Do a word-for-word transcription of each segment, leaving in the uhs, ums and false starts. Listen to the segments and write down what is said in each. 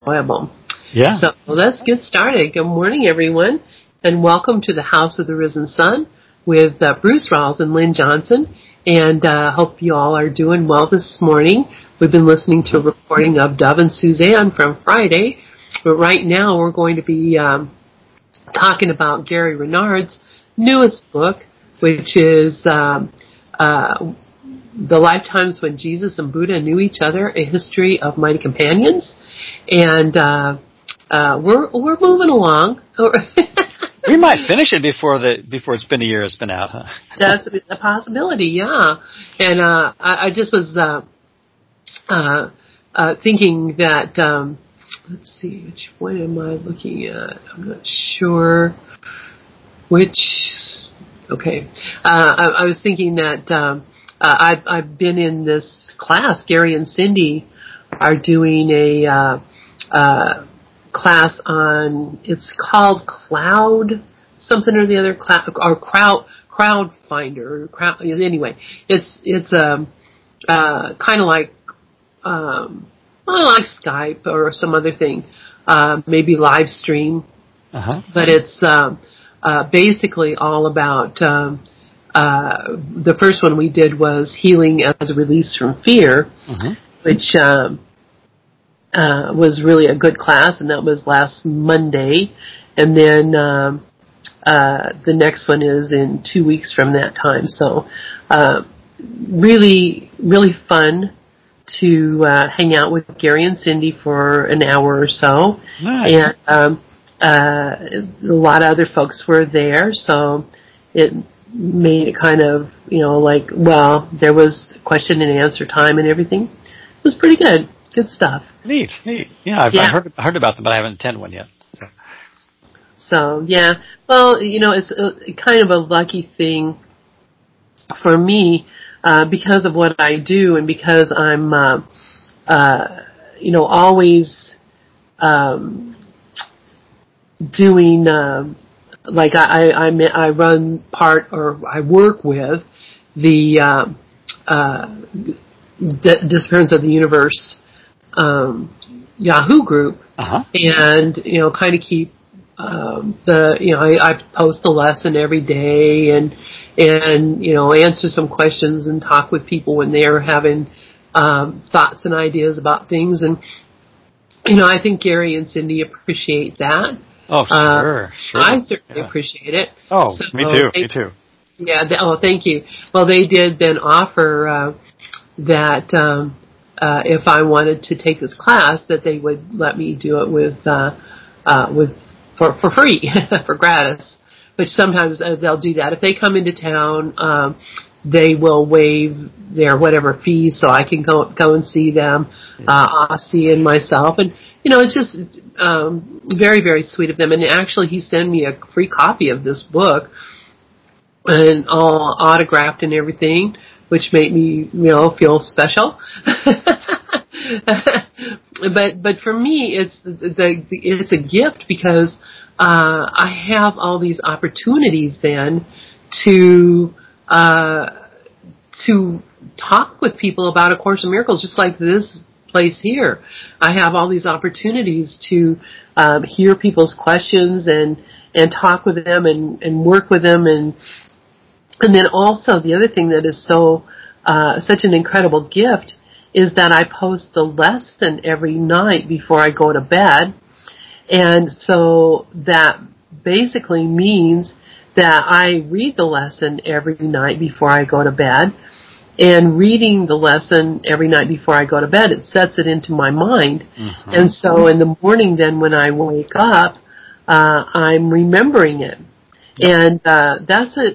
enjoyable. Yeah. So let's get started. Good morning, everyone, and welcome to the House of the Risen Sun with uh, Bruce Rawls and Lynn Johnson. And uh, hope you all are doing well this morning. We've been listening to a recording of Dove and Suzanne from Friday, but right now we're going to be um, talking about Gary Renard's newest book, which is um, uh, The Lifetimes When Jesus and Buddha Knew Each Other, A History of Mighty Companions. And uh, uh, we're we're moving along. We might finish it before the before it's been a year it's been out, huh? That's a possibility, yeah. And uh, I, I just was uh, uh, uh, thinking that, um, let's see, which one am I looking at? I'm not sure which, okay. Uh, I, I was thinking that um, uh, I've, I've been in this class. Gary and Cindy are doing a uh, uh, class on, it's called Cloud something or the other, cloud, or crowd crowd finder. Crowd, anyway, it's it's um uh kind of like um well, like Skype or some other thing, uh, maybe live stream, uh-huh. but it's um, uh, basically all about. Um, uh, the first one we did was healing as a release from fear, uh-huh. which um, uh, was really a good class, and that was last Monday, and then. Um, Uh, the next one is in two weeks from that time. So, uh, really, really fun to uh, hang out with Gary and Cindy for an hour or so. Nice. And um, uh, a lot of other folks were there, so it made it kind of, you know, like, well, there was question and answer time and everything. It was pretty good. Good stuff. Neat, neat. Yeah, I've, yeah. I've heard, heard about them, but I haven't attended one yet. So. So, yeah, well, you know, it's a, kind of a lucky thing for me uh, because of what I do and because I'm, uh, uh, you know, always um, doing, uh, like I, I, I run part or I work with the uh, uh, D- Disappearance of the Universe um, Yahoo group, uh-huh. and, you know, kind of keep Um, the you know I, I post a lesson every day and and you know answer some questions and talk with people when they're having um, thoughts and ideas about things, and you know I think Gary and Cindy appreciate that. Oh sure, uh, sure. I certainly yeah. appreciate it. Oh, so me too, they, me too. Yeah. They, oh, thank you. Well, they did then offer uh, that um, uh, if I wanted to take this class, that they would let me do it with uh, uh, with. For, for free, for gratis, which sometimes uh, they'll do that. If they come into town, um, they will waive their whatever fees so I can go go and see them, uh, Ossie and myself. And, you know, it's just um, very, very sweet of them. And actually, he sent me a free copy of this book and all autographed and everything, which made me, you know, feel special. but but for me, it's the, the it's a gift because uh, I have all these opportunities then to uh, to talk with people about A Course in Miracles, just like this place here. I have all these opportunities to um, hear people's questions and and talk with them and, and work with them, and and then also the other thing that is so uh, such an incredible gift is that I post the lesson every night before I go to bed. And so that basically means that I read the lesson every night before I go to bed. And reading the lesson every night before I go to bed, it sets it into my mind. Mm-hmm. And so in the morning then when I wake up, uh, I'm remembering it. Yep. And uh, that's a...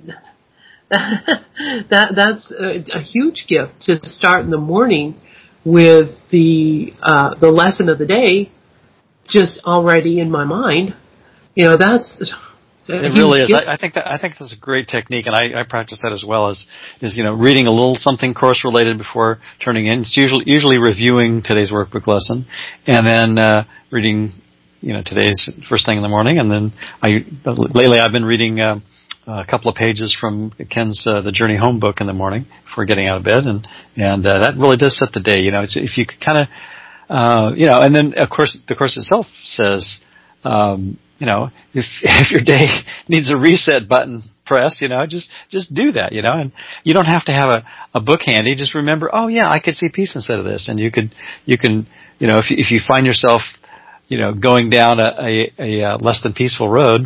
that that's a, a huge gift to start in the morning with the uh, the lesson of the day just already in my mind. You know, that's it really is. I, I think that I think that's a great technique, and I, I practice that as well. As is you know, reading a little something course related before turning in. It's usually usually reviewing today's workbook lesson, and then uh, reading you know today's first thing in the morning, and then I lately I've been reading. Uh, a couple of pages from Ken's uh, The Journey Home book in the morning before getting out of bed, and and uh, that really does set the day. You know, it's, if you kind of uh, you know, and then of course the course itself says, um, you know, if if your day needs a reset button pressed, you know, just just do that, you know, and you don't have to have a, a book handy. Just remember, oh yeah, I could see peace instead of this, and you could you can, you know, if you, if you find yourself, you know, going down a, a, a, a less than peaceful road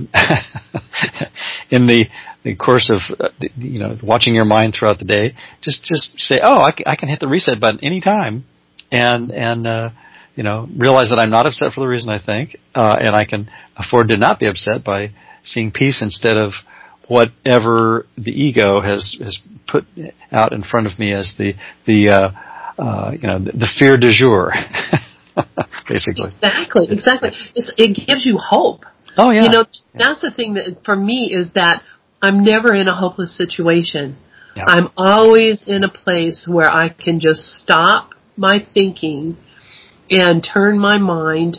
in the the course of, uh, you know, watching your mind throughout the day, just just say, oh, I can, I can hit the reset button anytime, and and uh, you know, realize that I'm not upset for the reason I think, uh, and I can afford to not be upset by seeing peace instead of whatever the ego has has put out in front of me as the the uh, uh, you know the, the fear du jour. Basically. Exactly, exactly. It's, it gives you hope. Oh, yeah. You know, yeah. that's the thing that, for me, is that I'm never in a hopeless situation. Yeah. I'm always in a place where I can just stop my thinking and turn my mind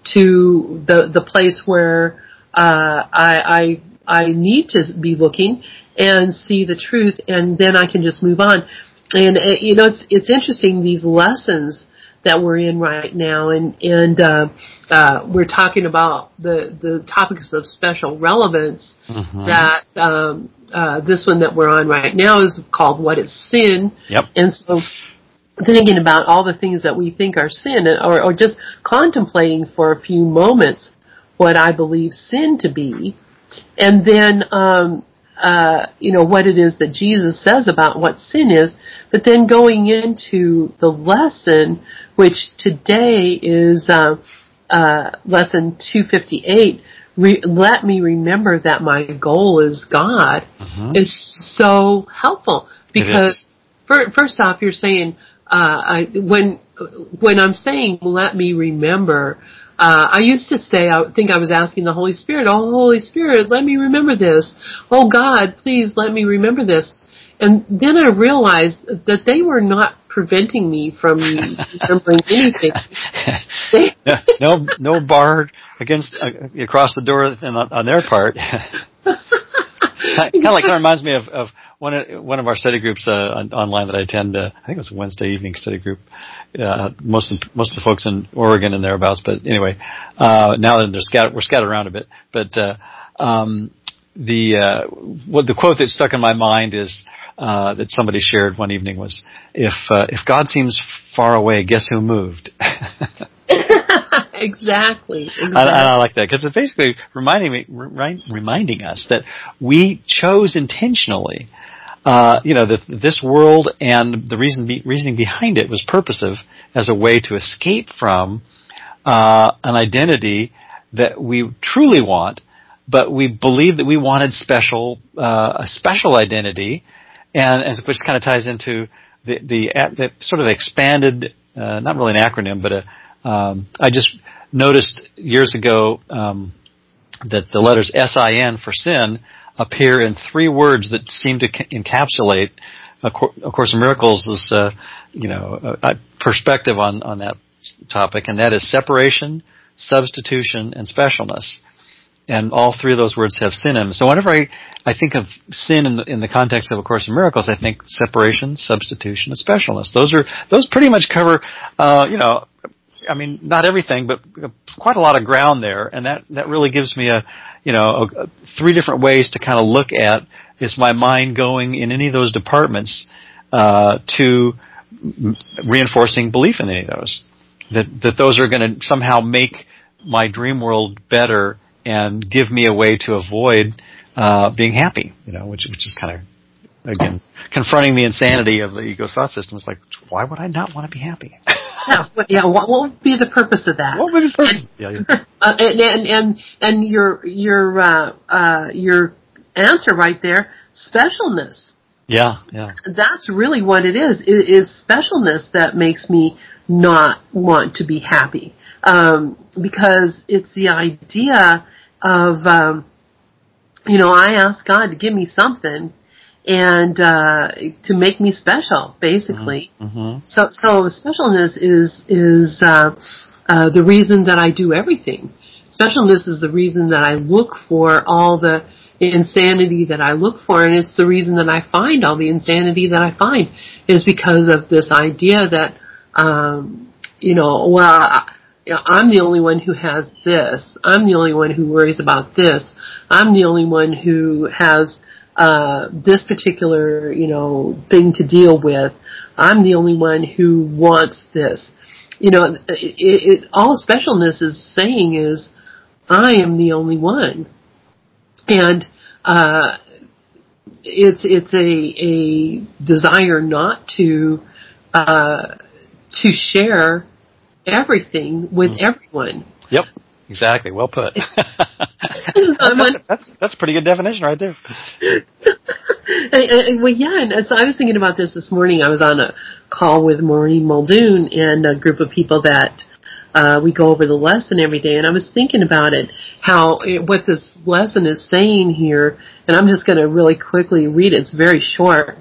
to the the place where uh, I, I I need to be looking and see the truth, and then I can just move on. And, uh, you know, it's it's interesting, these lessons that we're in right now, and and uh, uh, we're talking about the the topics of special relevance. Mm-hmm. That um, uh, this one that we're on right now is called "What Is Sin?" Yep. And so, thinking about all the things that we think are sin, or, or just contemplating for a few moments what I believe sin to be, and then. Um, Uh, you know, what it is that Jesus says about what sin is, but then going into the lesson, which today is uh, uh, lesson two fifty-eight, re- let me remember that my goal is God, mm-hmm. is so helpful. Because for, first off, you're saying, uh, I, when when I'm saying let me remember, Uh, I used to say, I think I was asking the Holy Spirit, oh, Holy Spirit, let me remember this. Oh, God, please let me remember this. And then I realized that they were not preventing me from remembering anything. no, no, no bar against uh, across the door on, on their part. Kind of like that reminds me of, of one of one of our study groups uh, on, online that I attend. Uh, I think it was a Wednesday evening study group. Uh, most of, most of the folks in Oregon and thereabouts. But anyway, uh, now that they're scattered, we're scattered around a bit. But uh, um, the uh, what the quote that stuck in my mind is uh, that somebody shared one evening was, "If uh, if God seems far away, guess who moved?" Exactly. exactly. And I, I like that because it's basically reminding me, re- reminding us that we chose intentionally, uh, you know, that this world and the reason be, reasoning behind it was purposive as a way to escape from uh, an identity that we truly want, but we believe that we wanted special, uh, a special identity, and, and which kind of ties into the the, the sort of expanded, uh, not really an acronym, but a Um, I just noticed years ago um, that the letters S I N for sin appear in three words that seem to ca- encapsulate A Course in Miracles' is, uh, you know, a, a perspective on, on that topic, and that is separation, substitution, and specialness. And all three of those words have sin in them. So whenever I, I think of sin in the, in the context of A Course in Miracles, I think separation, substitution, and specialness. Those are those pretty much cover, uh, you know. I mean, not everything, but quite a lot of ground there, and that, that really gives me a, you know, a, a, three different ways to kind of look at, is my mind going in any of those departments uh, to m- reinforcing belief in any of those, that that those are going to somehow make my dream world better and give me a way to avoid uh, being happy, you know, which which is kind of, again, confronting the insanity of the ego thought system. It's like, why would I not want to be happy? Yeah, yeah. What, what would be the purpose of that? What would be the purpose? And, yeah, yeah. Uh, and, and and and your your uh, uh, your answer right there, specialness. Yeah, yeah. That's really what it is. It is specialness that makes me not want to be happy, um, because it's the idea of, um, you know, I ask God to give me something. And uh, to make me special, basically. Mm-hmm. So, so specialness is is uh, uh, the reason that I do everything. Specialness is the reason that I look for all the insanity that I look for, and it's the reason that I find all the insanity that I find is because of this idea that um, you know, well, I, I'm the only one who has this. I'm the only one who worries about this. I'm the only one who has uh this particular, you know, thing to deal with. I'm the only one who wants this. You know, it, it, all specialness is saying is, I am the only one. And uh it's it's a a desire not to uh to share everything with mm. everyone. Yep, exactly. Well put. that's, that's, that's a pretty good definition right there. and, and, well, yeah, and so I was thinking about this this morning. I was on a call with Maureen Muldoon and a group of people that uh, we go over the lesson every day, and I was thinking about it, how it, what this lesson is saying here, and I'm just going to really quickly read it. It's very short.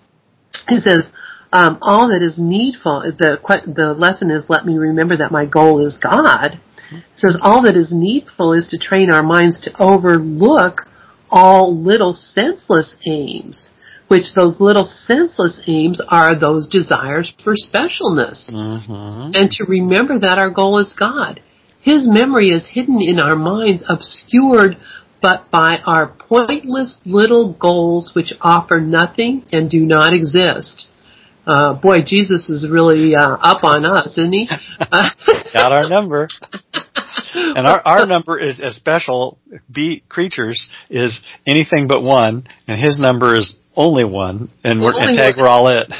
It says, Um, all that is needful, the the lesson is, let me remember that my goal is God. It says, all that is needful is to train our minds to overlook all little senseless aims, which those little senseless aims are those desires for specialness. Mm-hmm. And to remember that our goal is God. His memory is hidden in our minds, obscured but by our pointless little goals which offer nothing and do not exist. Uh, boy, Jesus is really uh, up on us, isn't he? Got our number. And our, our number is as special, be creatures, is anything but one, and his number is only one, and we're, and tag, we're all it.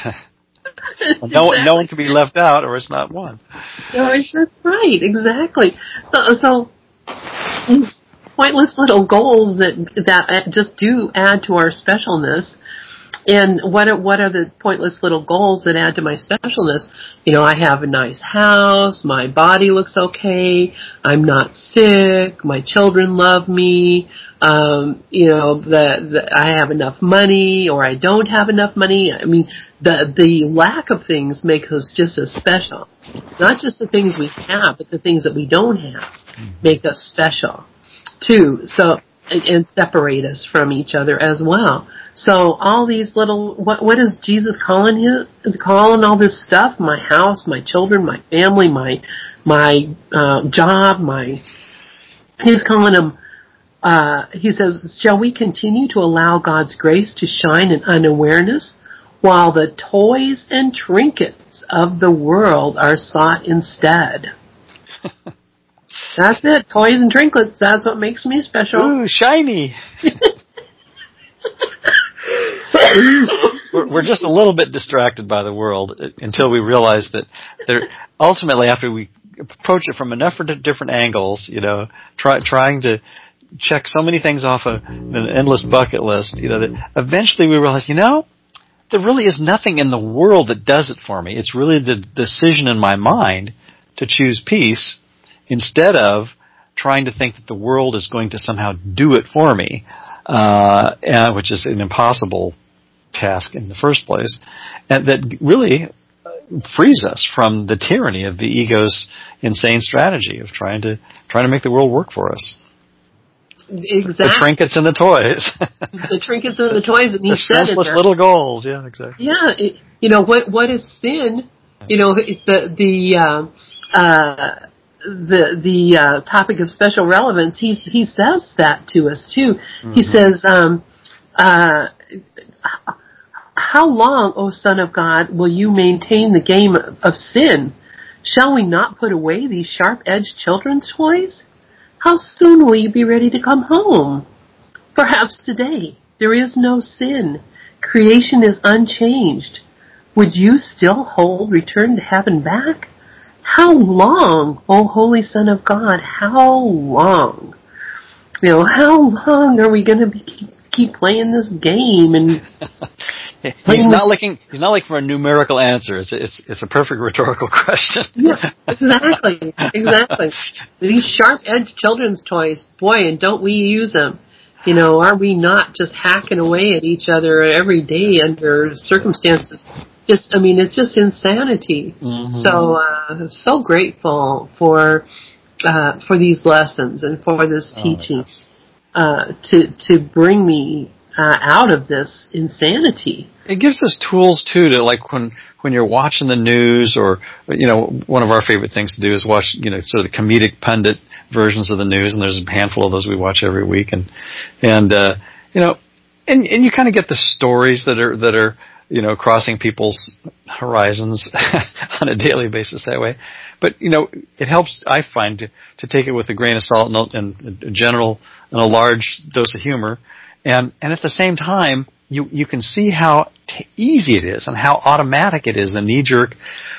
no, exactly. no one can be left out, or it's not one. No, that's right, exactly. So, so these pointless little goals that that just do add to our specialness. And what are, what are the pointless little goals that add to my specialness? You know, I have a nice house, my body looks okay, I'm not sick, my children love me, um, you know, the, the, I have enough money, or I don't have enough money. I mean, the, the lack of things makes us just as special. Not just the things we have, but the things that we don't have make us special, too. So, and separate us from each other as well. So all these little, what what is Jesus calling you? Calling all this stuff? My house, my children, my family, my my uh, job, my. He's calling them. Uh, he says, "Shall we continue to allow God's grace to shine in unawareness, while the toys and trinkets of the world are sought instead?" That's it. Toys and trinkets. That's what makes me special. Ooh, shiny. we're, we're just a little bit distracted by the world until we realize that there. Ultimately, after we approach it from enough different angles, you know, try, trying to check so many things off a, an endless bucket list, you know, that eventually we realize, you know, there really is nothing in the world that does it for me. It's really the decision in my mind to choose peace, instead of trying to think that the world is going to somehow do it for me, uh, which is an impossible task in the first place, and that really frees us from the tyranny of the ego's insane strategy of trying to trying to make the world work for us. Exactly. The trinkets and the toys. The trinkets and the toys, and he the said senseless it little goals. Yeah, exactly. Yeah, it, you know what? What is sin? You know, the the. Uh, uh, the the uh, topic of special relevance, he he says that to us too. Mm-hmm. He says, um, uh, "How long, O Son of God, will you maintain the game of, of sin? Shall we not put away these sharp-edged children's toys? How soon will you be ready to come home? Perhaps today there is no sin. Creation is unchanged. Would you still hold return to heaven back? How long, O Holy Son of God, how long? You know, how long are we going to be, keep, keep playing this game?" And he's not looking. He's not looking for a numerical answer. It's it's it's a perfect rhetorical question. Yeah, exactly, exactly. These sharp-edged children's toys, boy, and don't we use them? You know, are we not just hacking away at each other every day under circumstances? Just, I mean, it's just insanity. Mm-hmm. So, uh, so grateful for, uh, for these lessons and for this oh, teaching, yes. uh, to, to bring me, uh, out of this insanity. it gives us tools too to, like, when when you're watching the news, or, you know, one of our favorite things to do is watch, you know, sort of the comedic pundit versions of the news, and there's a handful of those we watch every week, and and uh, you know, and and you kind of get the stories that are that are you know crossing people's horizons on a daily basis that way. But, you know, it helps, I find, to, to take it with a grain of salt and, and a general and a large dose of humor. And, and at the same time, you, you can see how t- easy it is and how automatic it is, the knee-jerk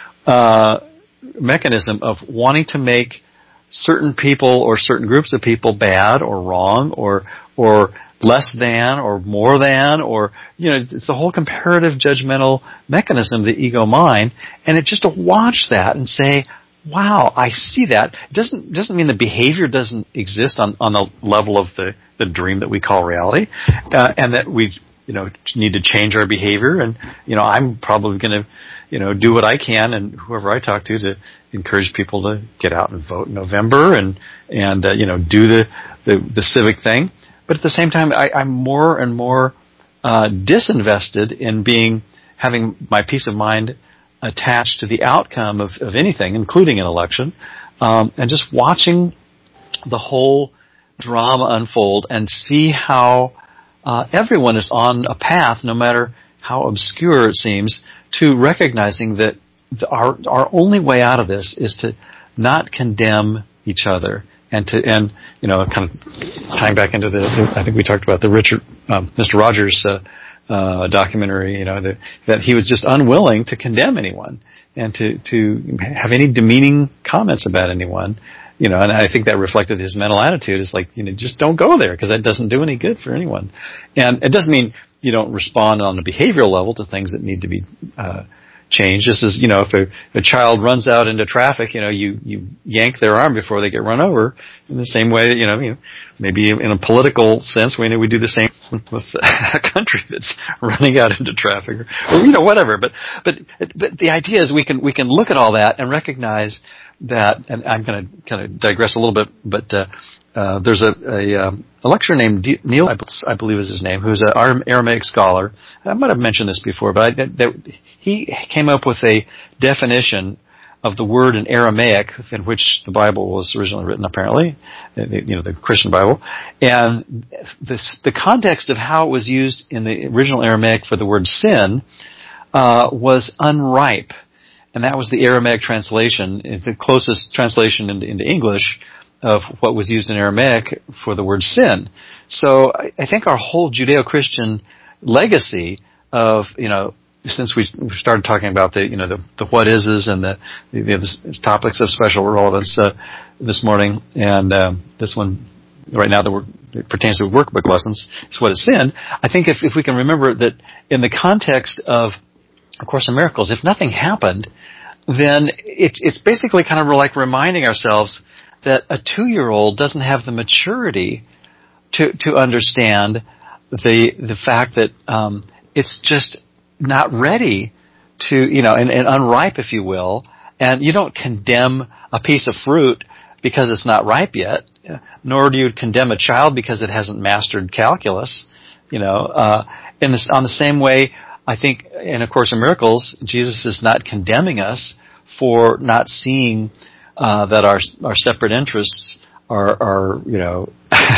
uh, mechanism of wanting to make certain people or certain groups of people bad or wrong or or less than or more than, or, you know, it's the whole comparative judgmental mechanism of the ego mind. And it just to watch that and say, wow, I see that. It doesn't doesn't mean the behavior doesn't exist on, on the level of the, the dream that we call reality, uh, and that we, you know, need to change our behavior. And, you know, I'm probably going to, you know, do what I can, and whoever I talk to, to encourage people to get out and vote in November, and and uh, you know, do the, the the civic thing. But at the same time, I, I'm more and more uh, disinvested in being having my peace of mind attached to the outcome of, of anything, including an election, um, and just watching the whole drama unfold and see how uh, everyone is on a path, no matter how obscure it seems, to recognizing that the, our our only way out of this is to not condemn each other, and to and you know, kind of tying back into the, the I think we talked about the Richard um, Mister Rogers Uh, Uh, documentary, you know, that, that he was just unwilling to condemn anyone and to, to have any demeaning comments about anyone, you know, and I think that reflected his mental attitude is like, you know, just don't go there because that doesn't do any good for anyone. And it doesn't mean you don't respond on a behavioral level to things that need to be uh, changed. This is, you know, if a, a child runs out into traffic, you know, you, you yank their arm before they get run over, in the same way that, you know, you know maybe in a political sense, we know we do the same with a country that's running out into traffic, or, or you know, whatever. But, but, but the idea is we can, we can look at all that and recognize that, and I'm going to kind of digress a little bit, but, uh, uh, there's a, a, um, a lecturer named D- Neil, I believe is his name, who's an Aramaic scholar. I might have mentioned this before, but I, that, that he came up with a definition of the word in Aramaic, in which the Bible was originally written, apparently, you know, the Christian Bible, and this, the context of how it was used in the original Aramaic for the word sin uh, was unripe, and that was the Aramaic translation, the closest translation into, into English of what was used in Aramaic for the word sin. So I, I think our whole Judeo-Christian legacy of, you know, since we started talking about the, you know, the, the what is-is and the, the, the topics of special relevance uh, this morning, and um, this one right now that we're, it pertains to workbook lessons, is what is sin. I think if, if we can remember that in the context of A Course in Miracles, if nothing happened, then it, it's basically kind of like reminding ourselves that a two-year-old doesn't have the maturity to to understand the the fact that um, it's just not ready to, you know, and, and unripe, if you will, and you don't condemn a piece of fruit because it's not ripe yet, nor do you condemn a child because it hasn't mastered calculus, you know. Uh, in this, on the same way, I think in A Course in Miracles, Jesus is not condemning us for not seeing uh, that our our separate interests are, are you know,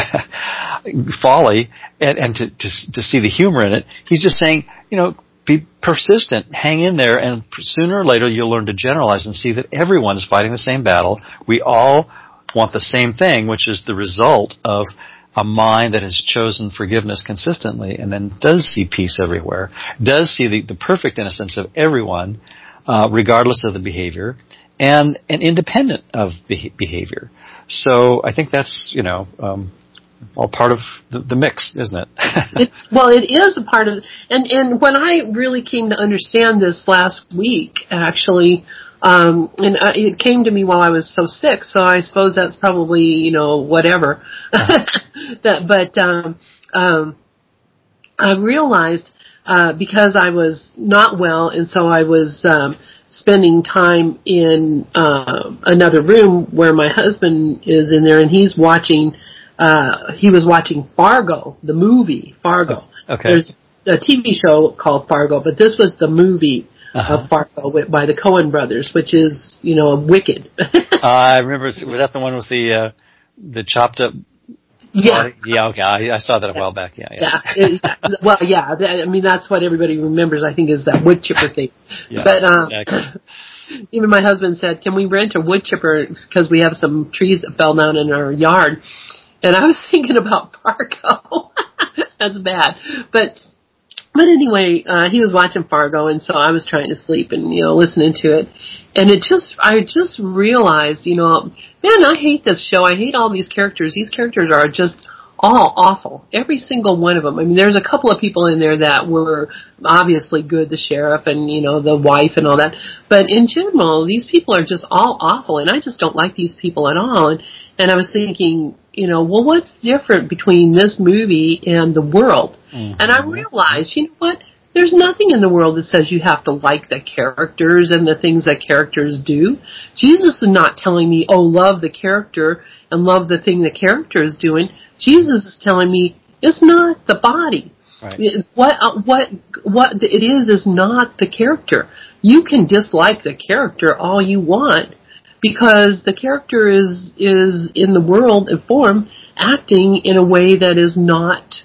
folly, and, and to, to to see the humor in it. He's just saying, you know, be persistent, hang in there, and sooner or later you'll learn to generalize and see that everyone is fighting the same battle. We all want the same thing, which is the result of a mind that has chosen forgiveness consistently and then does see peace everywhere, does see the, the perfect innocence of everyone, uh, regardless of the behavior, and, and independent of the behavior. So I think that's, you know, um, all part of the, the mix, isn't it? it? Well, it is a part of, and and when I really came to understand this last week, actually, um, and I, it came to me while I was so sick, so I suppose that's probably, you know, whatever. Uh-huh. that, but um, um, I realized uh, because I was not well, and so I was um, spending time in uh, another room where my husband is in there, and he's watching. Uh, he was watching Fargo, the movie Fargo. Okay. There's a T V show called Fargo, but this was the movie uh-huh. of Fargo with, by the Coen brothers, which is, you know, wicked. uh, I remember, was that the one with the uh, the chopped up? Yeah. Yeah, okay. I, I saw that a while back. Yeah, yeah. Yeah. yeah. Well, yeah. I mean, that's what everybody remembers, I think, is that wood chipper thing. Yeah, but uh, exactly. Even my husband said, can we rent a wood chipper because we have some trees that fell down in our yard? And I was thinking about Fargo. That's bad. But but anyway, uh, he was watching Fargo, and so I was trying to sleep and, you know, listening to it. And it just, I just realized, you know, man, I hate this show. I hate all these characters. These characters are just all awful. Every single one of them. I mean, there's a couple of people in there that were obviously good, the sheriff and, you know, the wife and all that. But in general, these people are just all awful, and I just don't like these people at all. And, and I was thinking, you know, well, what's different between this movie and the world? Mm-hmm. And I realized, you know what? There's nothing in the world that says you have to like the characters and the things that characters do. Jesus is not telling me, oh, love the character and love the thing the character is doing. Jesus is telling me it's not the body. Right. What uh, what what it is is not the character. You can dislike the character all you want because the character is is in the world and form acting in a way that is not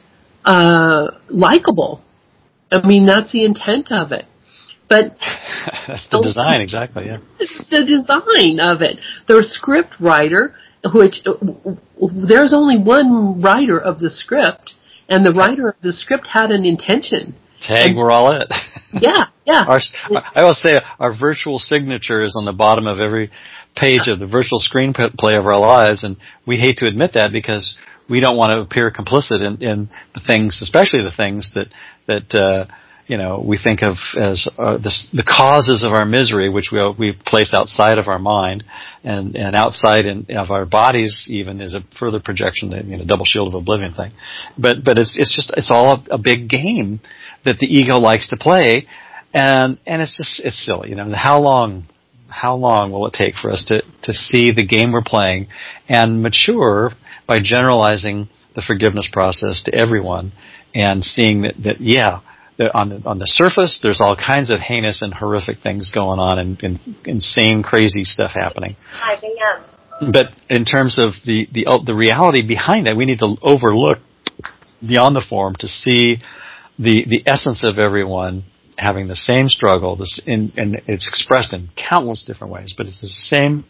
uh, likable. I mean, that's the intent of it. But that's the design, exactly, yeah. It's the design of it. The script writer, which there's only one writer of the script, and the writer of the script had an intention. Tag, and, we're all it. Yeah, yeah. Our, I always say our virtual signature is on the bottom of every page of the virtual screenplay of our lives, and we hate to admit that because we don't want to appear complicit in, in the things, especially the things that that uh, you know we think of as uh, the, the causes of our misery, which we we place outside of our mind and and outside in, of our bodies. Even is a further projection, that, you know, double shield of oblivion thing. But but it's it's just it's all a, a big game that the ego likes to play, and and it's just it's silly. You know, how long how long will it take for us to to see the game we're playing and mature by generalizing the forgiveness process to everyone and seeing that, that yeah, that on the, on the surface, there's all kinds of heinous and horrific things going on and, and insane, crazy stuff happening. five a.m. But in terms of the, the, the reality behind it, we need to overlook beyond the form to see the, the essence of everyone having the same struggle, this in, and it's expressed in countless different ways, but it's the same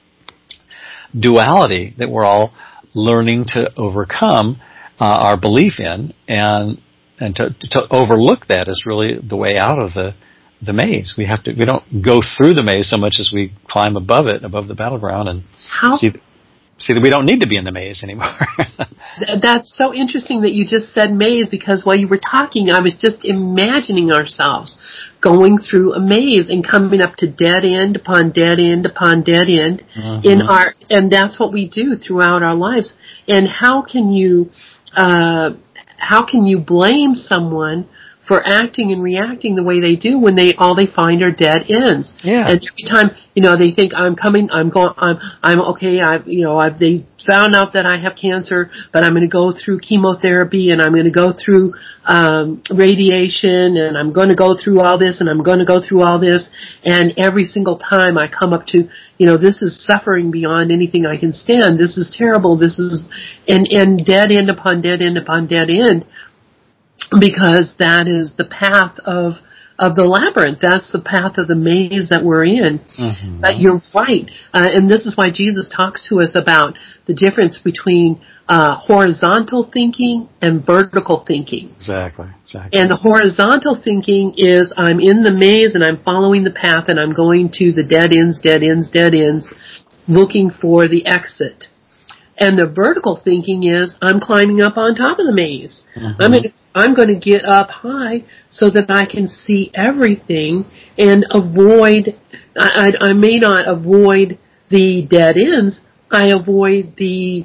duality that we're all learning to overcome uh, our belief in, and and to, to overlook that is really the way out of the the maze. We have to. We don't go through the maze so much as we climb above it, above the battleground, and How? see see that we don't need to be in the maze anymore. That's so interesting that you just said maze, because while you were talking, I was just imagining ourselves going through a maze and coming up to dead end upon dead end upon dead end mm-hmm. in our, and that's what we do throughout our lives. And how can you, uh, how can you blame someone for acting and reacting the way they do when they all they find are dead ends? Yeah. And every time, you know, they think I'm coming, I'm going, I'm, I'm okay. I've, you know, I've they found out that I have cancer, but I'm going to go through chemotherapy and I'm going to go through um, radiation and I'm going to go through all this and I'm going to go through all this. And every single time I come up to, you know, this is suffering beyond anything I can stand. This is terrible. This is, and and dead end upon dead end upon dead end. Because that is the path of of the labyrinth. That's the path of the maze that we're in. Mm-hmm. But you're right. Uh, and this is why Jesus talks to us about the difference between uh, horizontal thinking and vertical thinking. Exactly. Exactly. And the horizontal thinking is I'm in the maze and I'm following the path and I'm going to the dead ends, dead ends, dead ends, looking for the exit. And the vertical thinking is, I'm climbing up on top of the maze. Mm-hmm. I'm going to, I'm going to get up high so that I can see everything and avoid, I, I, I may not avoid the dead ends, I avoid the,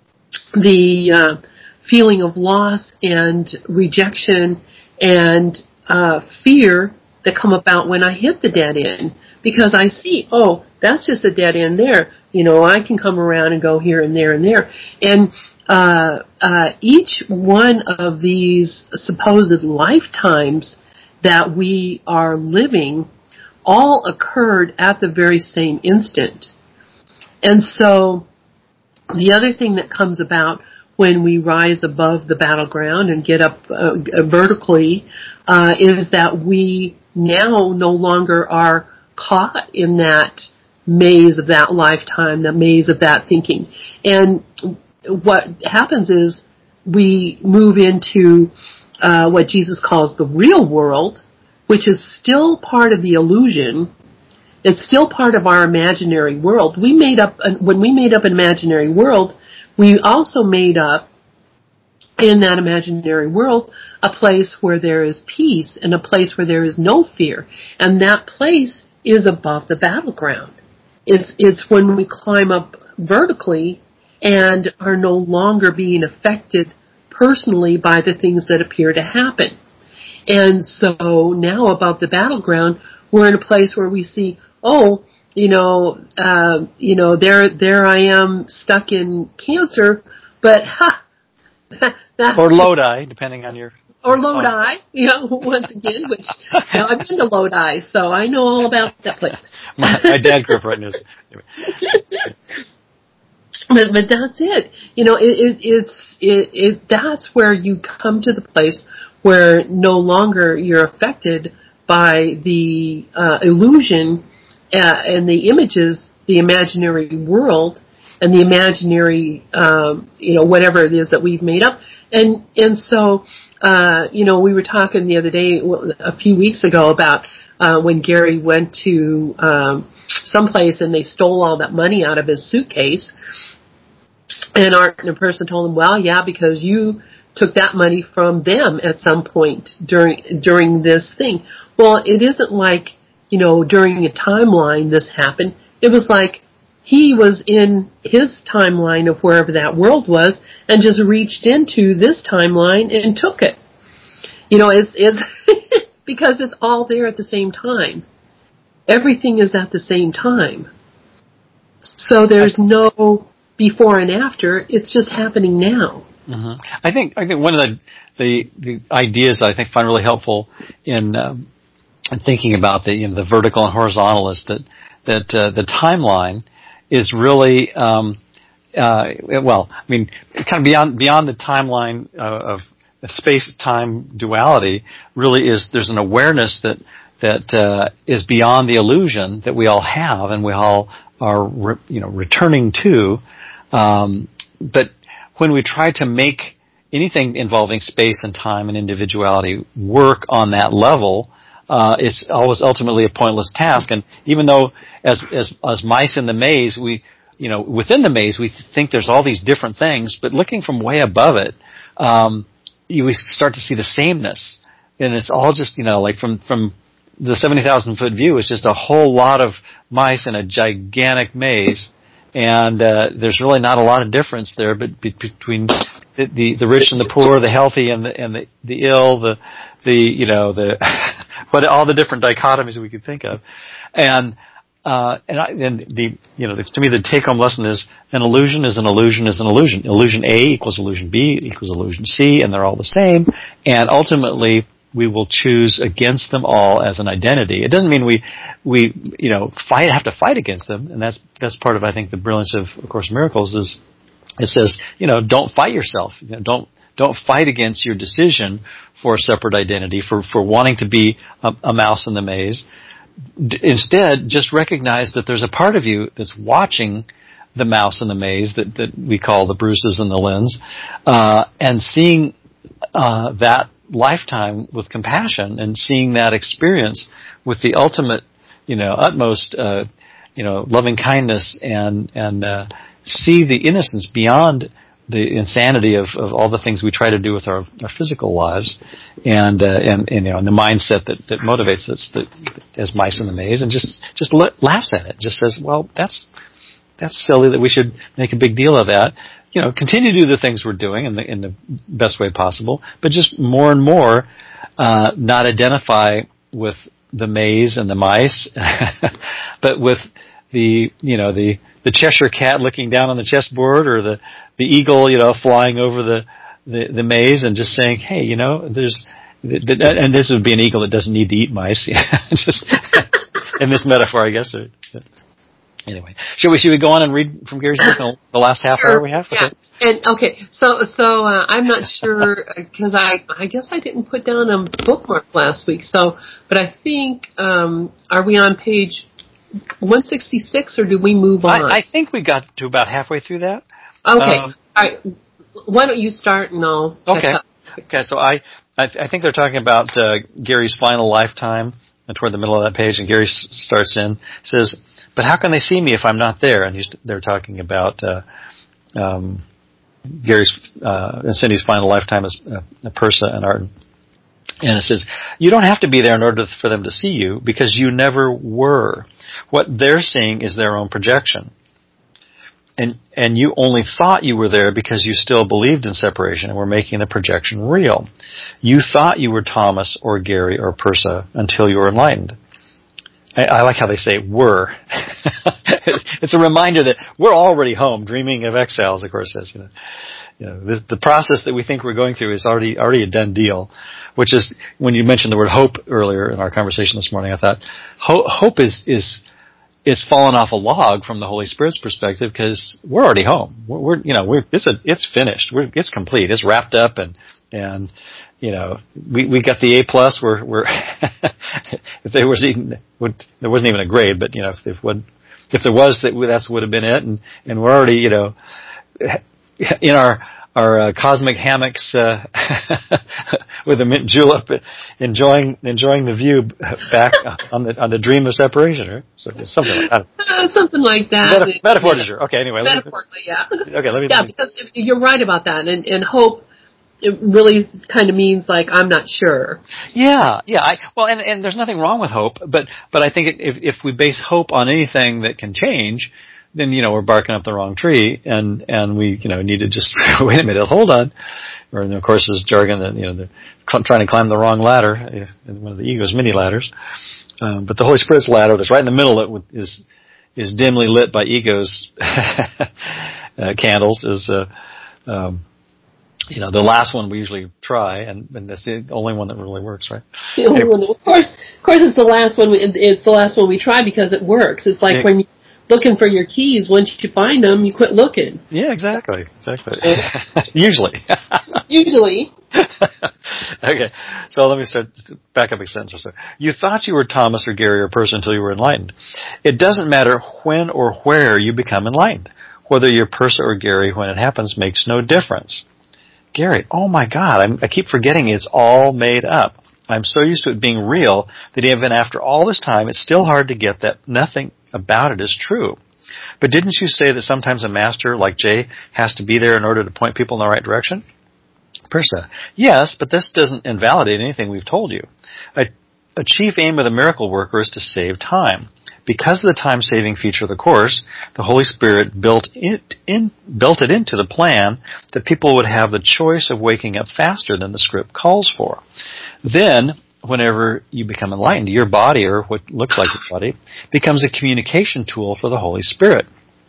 the, uh, feeling of loss and rejection and, uh, fear that come about when I hit the dead end. Because I see, oh, that's just a dead end there. You know, I can come around and go here and there and there. And uh, uh, each one of these supposed lifetimes that we are living all occurred at the very same instant. And so the other thing that comes about when we rise above the battleground and get up uh, vertically uh, is that we now no longer are caught in that maze of that lifetime, the maze of that thinking. And what happens is we move into uh, what Jesus calls the real world, which is still part of the illusion. It's still part of our imaginary world. We made up, when we made up an imaginary world, we also made up in that imaginary world a place where there is peace and a place where there is no fear. And that place is above the battleground. It's, it's when we climb up vertically and are no longer being affected personally by the things that appear to happen. And so now above the battleground, we're in a place where we see, oh, you know, uh, you know, there, there I am stuck in cancer, but ha, that, that, or Lodi, depending on your. Or Lodi, you know, once again, which you know, I've been to Lodi, so I know all about that place. my, my dad grew up right near. But, but that's it. You know, it, it, it's, it, it, that's where you come to the place where no longer you're affected by the uh, illusion uh, and the images, the imaginary world, and the imaginary, um, you know, whatever it is that we've made up. And, and so, uh, you know, we were talking the other day, a few weeks ago, about uh, when Gary went to um, someplace and they stole all that money out of his suitcase. And our and a person told him, well, yeah, because you took that money from them at some point during during this thing. Well, it isn't like, you know, during a timeline this happened. It was like he was in his timeline of wherever that world was and just reached into this timeline and took it. You know, it's, it's because it's all there at the same time. Everything is at the same time. So there's no before and after. It's just happening now. Mm-hmm. I think I think one of the the, the ideas that I think find really helpful in, um, in thinking about the you know, the vertical and horizontal is that that uh, the timeline is really um, uh, well, I mean, kind of beyond beyond the timeline uh, of space-time duality. Really, is there's an awareness that that uh, is beyond the illusion that we all have and we all are re, you know returning to, um, but when we try to make anything involving space and time and individuality work on that level, uh, it's always ultimately a pointless task. And even though, as as as mice in the maze, we, you know, within the maze, we think there's all these different things, but looking from way above it, um, you, we start to see the sameness, and it's all just, you know, like from from the seventy thousand foot view, it's just a whole lot of mice in a gigantic maze. And uh, there's really not a lot of difference there, but be- between the, the the rich and the poor, the healthy and the and the, the ill, the the you know the what all the different dichotomies we could think of, and uh, and, I, and the you know the, to me the take home lesson is an illusion is an illusion is an illusion. Illusion A equals illusion B equals illusion C, and they're all the same. And ultimately, we will choose against them all as an identity. It doesn't mean we, we, you know, fight, have to fight against them. And that's, that's part of, I think, the brilliance of A Course in Miracles is it says, you know, don't fight yourself. You know, don't, don't fight against your decision for a separate identity, for, for wanting to be a, a mouse in the maze. D- instead, just recognize that there's a part of you that's watching the mouse in the maze that, that we call the Bruces and the Lins, uh, and seeing, uh, that lifetime with compassion and seeing that experience with the ultimate, you know, utmost, uh, you know, loving kindness and, and, uh, see the innocence beyond the insanity of, of all the things we try to do with our, our physical lives and, uh, and, and, you know, and the mindset that, that motivates us that, as mice in the maze and just, just let, laughs at it, just says, well, that's, that's silly that we should make a big deal of that. You know, continue to do the things we're doing in the in the best way possible, but just more and more uh, not identify with the maze and the mice, but with the you know the the Cheshire cat looking down on the chessboard, or the the eagle you know flying over the the, the maze and just saying, hey, you know, there's and this would be an eagle that doesn't need to eat mice. Just in this metaphor, I guess. Anyway, should we should we go on and read from Gary's book the last half sure. hour we have? Yeah. Okay. And okay, so so uh, I'm not sure because I I guess I didn't put down a bookmark last week. So, but I think um, are we on page one sixty-six or do we move on? I, I think we got to about halfway through that. Okay, um, all right. Why don't you start and I'll okay. Okay, so I I, I think they're talking about uh, Gary's final lifetime, and toward the middle of that page, and Gary s- starts in says, "But how can they see me if I'm not there?" And he's, they're talking about. Uh, um, Gary's uh, and Cindy's final lifetime as uh, Persa and Arden. And it says, you don't have to be there in order for them to see you because you never were. What they're seeing is their own projection. And and you only thought you were there because you still believed in separation and were making the projection real. You thought you were Thomas or Gary or Persa until you were enlightened. I, I like how they say were. It's a reminder that we're already home, dreaming of exiles, of course, says, you know. You know, this, the process that we think we're going through is already already a done deal, which is, when you mentioned the word hope earlier in our conversation this morning, I thought, ho- hope is, is, is fallen off a log from the Holy Spirit's perspective because we're already home. We're, we're you know, we're, it's a, it's finished. We're, it's complete. It's wrapped up and, and, you know, we, we got the A plus. We're, we're, if there was even, would, there wasn't even a grade, but, you know, if, if, would, if there was, that that's would have been it. And, and we're already, you know, in our, our uh, cosmic hammocks, uh, with a mint julep, enjoying, enjoying the view back on the, on the dream of separation, right? So something like that. Uh, something like that. Metaf- metaphor du jour. Okay, anyway. Metaphorically, yeah. Okay, let me. Yeah, let me. because you're right about that. And, and hope, it really kind of means like, I'm not sure. Yeah, yeah. I, well, and, and there's nothing wrong with hope, but, but I think if, if we base hope on anything that can change, then, you know, we're barking up the wrong tree, and, and we, you know, need to just, wait a minute, hold on. Or, of course, this jargon that, you know, they're cl- trying to climb the wrong ladder, one of the ego's mini ladders. Um, but the Holy Spirit's ladder that's right in the middle that is, is dimly lit by ego's, uh, candles is, uh, um, you know, the last one we usually try, and, and that's the only one that really works, right? The only one, of course, of course, it's the last one. We, it's the last one we try because it works. It's like it, when you're looking for your keys. Once you find them, you quit looking. Yeah, exactly, exactly. Usually. Usually. Okay, so let me start back up a sentence or so. You thought you were Thomas or Gary or Persa until you were enlightened. It doesn't matter when or where you become enlightened. Whether you're Persa or Gary when it happens makes no difference. Gary, oh my God, I'm, I keep forgetting it's all made up. I'm so used to it being real that even after all this time, it's still hard to get that nothing about it is true. But didn't you say that sometimes a master like Jay has to be there in order to point people in the right direction? Persa, yes, but this doesn't invalidate anything we've told you. A, a chief aim of the miracle worker is to save time. Because of the time-saving feature of the Course, the Holy Spirit built it, in, built it into the plan that people would have the choice of waking up faster than the script calls for. Then, whenever you become enlightened, your body, or what looks like your body, becomes a communication tool for the Holy Spirit.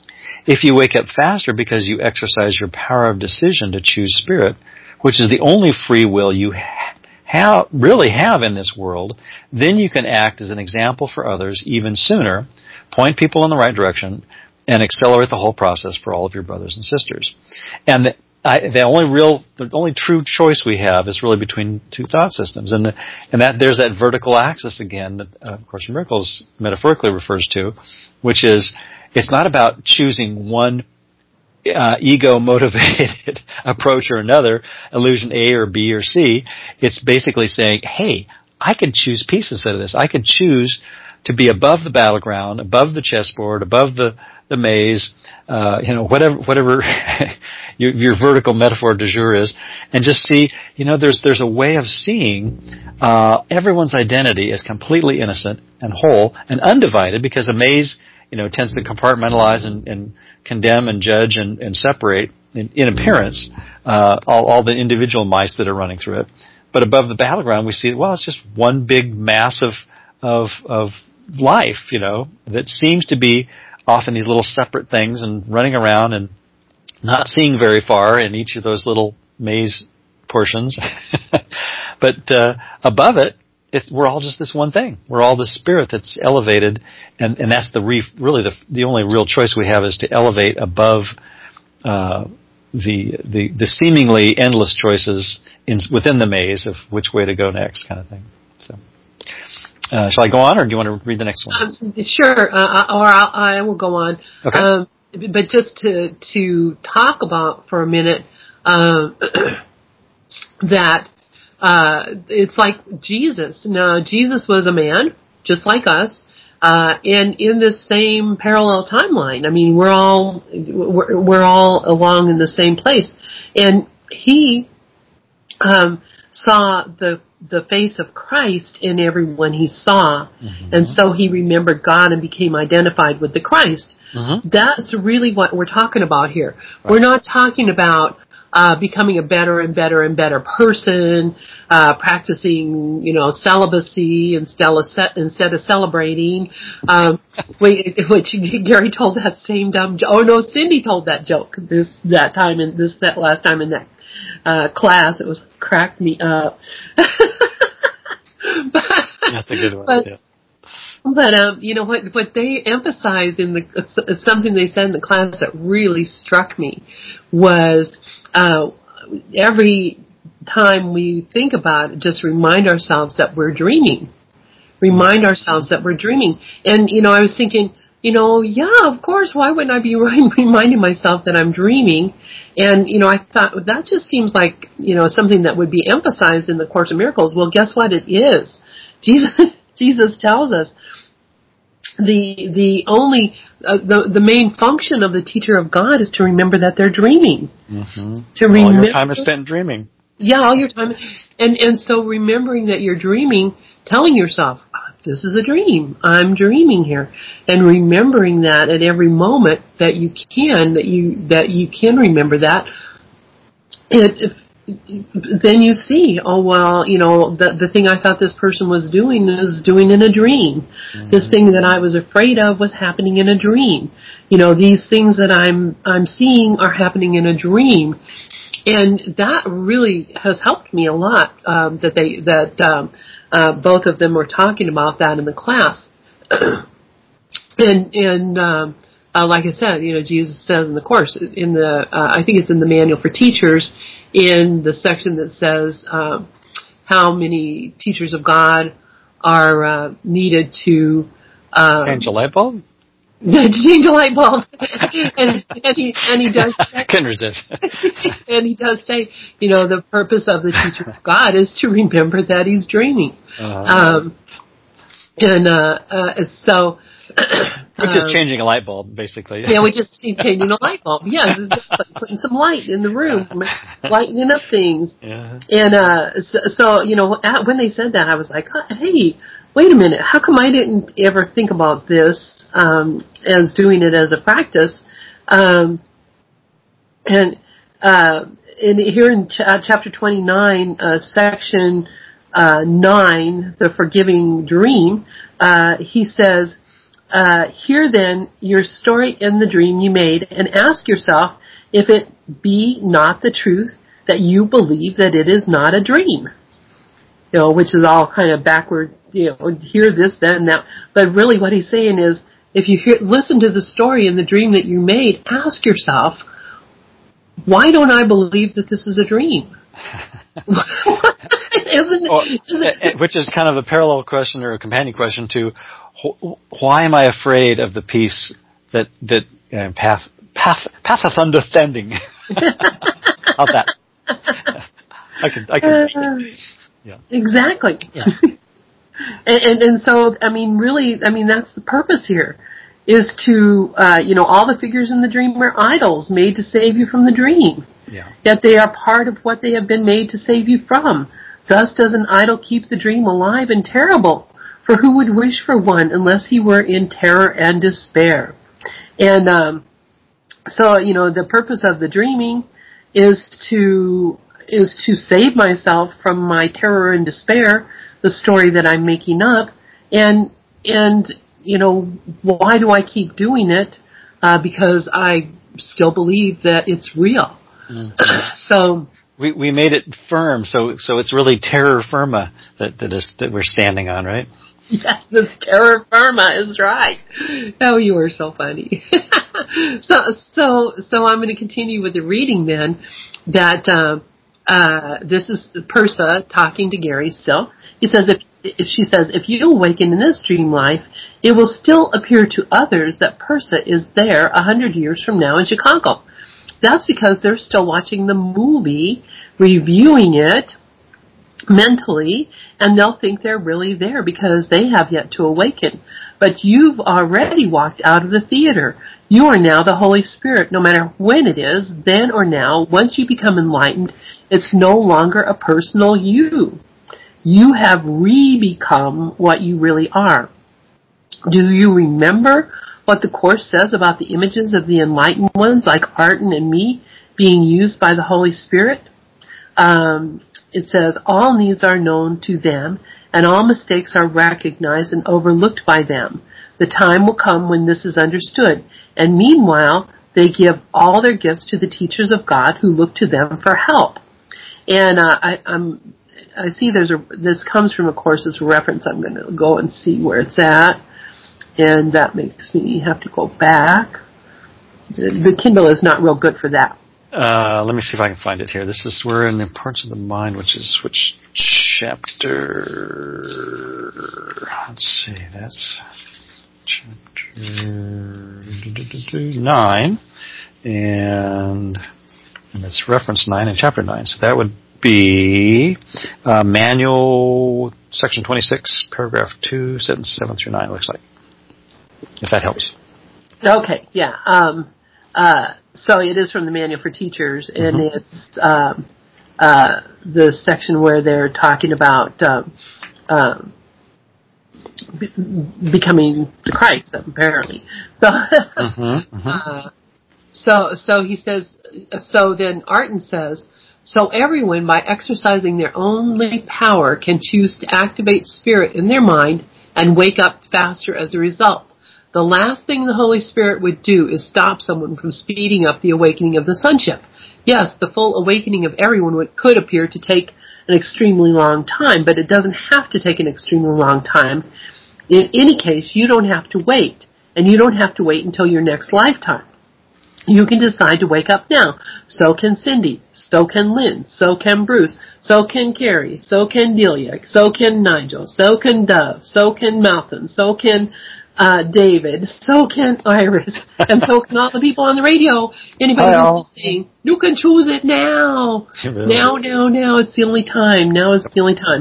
If you wake up faster because you exercise your power of decision to choose Spirit, which is the only free will you have, Have, really have in this world, then you can act as an example for others even sooner, point people in the right direction, and accelerate the whole process for all of your brothers and sisters. And the, I, the only real, the only true choice we have is really between two thought systems, and the, and that there's that vertical axis again that, uh, of course, Miracles metaphorically refers to, which is it's not about choosing one Uh, ego-motivated approach or another, illusion A or B or C. It's basically saying, hey, I can choose peace instead of this. I can choose to be above the battleground, above the chessboard, above the, the maze, uh, you know, whatever, whatever your, your vertical metaphor du jour is, and just see, you know, there's, there's a way of seeing, uh, everyone's identity as completely innocent and whole and undivided, because a maze, you know, tends to compartmentalize and, and condemn and judge and, and separate in, in appearance uh, all, all the individual mice that are running through it. But above the battleground, we see, well, it's just one big mass of of, of life, you know, that seems to be off in these little separate things and running around and not seeing very far in each of those little maze portions. But uh, above it, It's, we're all just this one thing. We're all this spirit that's elevated, and, and that's the re, really the the only real choice we have is to elevate above uh, the the the seemingly endless choices in within the maze of which way to go next, kind of thing. So, uh, shall I go on, or do you want to read the next one? Um, sure, uh, or I'll, I will go on. Okay. Um, but just to to talk about for a minute um, that. Uh, it's like Jesus. Now, Jesus was a man, just like us, uh, and in this same parallel timeline. I mean, we're all, we're, we're all along in the same place. And he, um, saw the, the face of Christ in everyone he saw. Mm-hmm. And so he remembered God and became identified with the Christ. Mm-hmm. That's really what we're talking about here. Right. We're not talking about Uh, becoming a better and better and better person, uh, practicing, you know, celibacy instead of, instead of celebrating, um, which Gary told that same dumb joke. Oh no, Cindy told that joke this, that time in this, that last time in that, uh, class. It was, cracked me up. but, That's a good one, but, yeah. But, um, you know, what, what they emphasized in the, uh, something they said in the class that really struck me was, uh, every time we think about it, just remind ourselves that we're dreaming. Remind ourselves that we're dreaming. And, you know, I was thinking, you know, yeah, of course, why wouldn't I be reminding myself that I'm dreaming? And, you know, I thought, that just seems like, you know, something that would be emphasized in the Course in Miracles. Well, guess what? It is. Jesus, Jesus tells us the the only uh, the the main function of the teacher of God is to remember that they're dreaming. Mm-hmm. To remember, all your time is spent dreaming. Yeah, all your time, and and so remembering that you're dreaming, telling yourself, "This is a dream. I'm dreaming here," and remembering that at every moment that you can, that you that you can remember that. It, it then you see, oh, well, you know, the the thing I thought this person was doing is doing in a dream. Mm-hmm. This thing that I was afraid of was happening in a dream. You know, these things that I'm I'm seeing are happening in a dream. And that really has helped me a lot, um, that they that um, uh, both of them were talking about that in the class. and and um, uh, like I said, you know, Jesus says in the Course, in the uh, I think it's in the Manual for Teachers, in the section that says uh, how many teachers of God are uh, needed to um, change a light bulb. change a light bulb, and, and he and he does. I couldn't resist. And he does say, you know, the purpose of the teacher of God is to remember that he's dreaming. Uh-huh. Um, and uh, uh, so. Which is changing a light bulb, basically. Yeah, we just changing a light bulb. Yeah, exactly. Putting some light in the room, lightening up things. Yeah. And uh, so, so, you know, when they said that, I was like, hey, wait a minute. How come I didn't ever think about this um, as doing it as a practice? Um, and uh, in, here in ch- uh, chapter twenty-nine, uh, section uh, nine, the forgiving dream, uh, he says, Uh, hear then your story in the dream you made, and ask yourself if it be not the truth that you believe that it is not a dream. You know, which is all kind of backward, you know, hear this, then that. But really what he's saying is, if you hear, listen to the story in the dream that you made, ask yourself, why don't I believe that this is a dream? Isn't it, or, isn't it? Which is kind of a parallel question or a companion question to, why am I afraid of the peace that that uh, path path path of understanding? How's that? I can I can. Uh, yeah. Exactly. Yeah. and, and and so I mean, really, I mean that's the purpose here, is to uh, you know, all the figures in the dream are idols made to save you from the dream. Yeah. Yet they are part of what they have been made to save you from. Thus does an idol keep the dream alive and terrible. For who would wish for one unless he were in terror and despair? And um, so, you know, the purpose of the dreaming is to is to save myself from my terror and despair, the story that I'm making up, and and you know, why do I keep doing it? Uh, because I still believe that it's real. Mm-hmm. So we we made it firm. So so it's really terra firma that that is that we're standing on, right? Yes, this terra firma is right. Oh, you are so funny. so so so I'm going to continue with the reading then. That uh, uh, this is Persa talking to Gary still. He says if. She says, if you awaken in this dream life, it will still appear to others that Persa is there a hundred years from now in Chicago. That's because they're still watching the movie, reviewing it mentally, and they'll think they're really there because they have yet to awaken. But you've already walked out of the theater. You are now the Holy Spirit, no matter when it is, then or now. Once you become enlightened, it's no longer a personal you. You have re-become what you really are. Do you remember what the Course says about the images of the enlightened ones, like Artin and me, being used by the Holy Spirit? Um, it says, all needs are known to them, and all mistakes are recognized and overlooked by them. The time will come when this is understood, and meanwhile, they give all their gifts to the teachers of God who look to them for help. And uh, I, I'm... I see there's a, this comes from a Course's reference. I'm going to go and see where it's at. And that makes me have to go back. The, the Kindle is not real good for that. Uh, let me see if I can find it here. This is, we're in the Parts of the Mind, which is which chapter? Let's see, that's chapter nine. And, and it's reference nine in chapter nine. So that would be uh, manual section twenty-six, paragraph two, sentence seven through nine, looks like, if that helps. Okay, yeah. Um, uh, so it is from the Manual for Teachers, and mm-hmm. it's um, uh, the section where they're talking about um, um, be- becoming the Christ, apparently. So, mm-hmm, mm-hmm. Uh, so, so he says. So then Artin says. So everyone, by exercising their only power, can choose to activate spirit in their mind and wake up faster as a result. The last thing the Holy Spirit would do is stop someone from speeding up the awakening of the sonship. Yes, the full awakening of everyone would, could appear to take an extremely long time, but it doesn't have to take an extremely long time. In any case, you don't have to wait, and you don't have to wait until your next lifetime. You can decide to wake up now. So can Cindy. So can Lynn. So can Bruce. So can Carrie. So can Delia. So can Nigel. So can Dove. So can Malcolm. So can uh, David. So can Iris. And so can all the people on the radio. Anybody who's listening, you can choose it now. Now, now, now. It's the only time. Now is the only time.